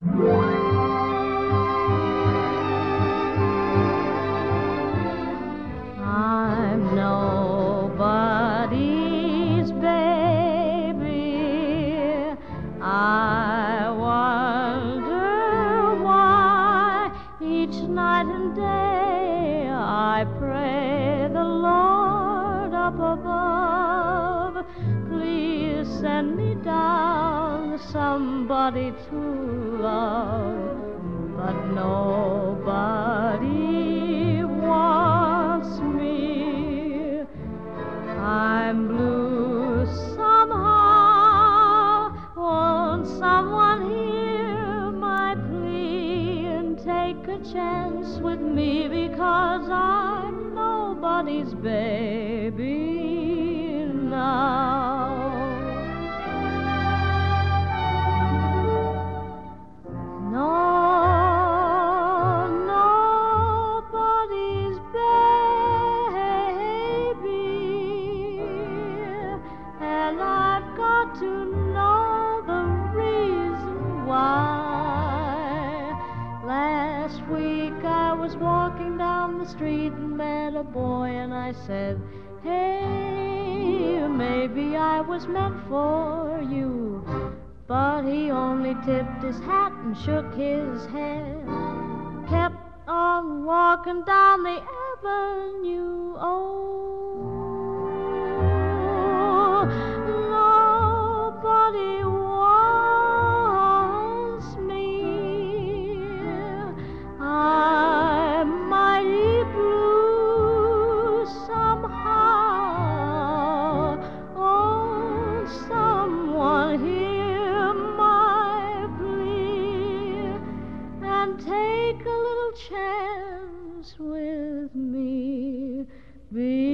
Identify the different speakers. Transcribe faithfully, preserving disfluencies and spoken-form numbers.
Speaker 1: I'm nobody's baby. I wonder why each night and day I pray the Lord up above, please send me down somebody to love. But nobody wants me. I'm blue somehow. Won't someone hear my plea and take a chance with me, because I'm nobody's baby now. No, nobody's baby, and I've got to know the reason why. Last week I was walking down the street and met a boy, and I said, hey, maybe I was meant for you. But he only tipped his hat and shook his head, kept on walking down the avenue. Oh, nobody wants me. I'm mighty blue somehow. Oh, someone hear my plea and take a little chance with me. Be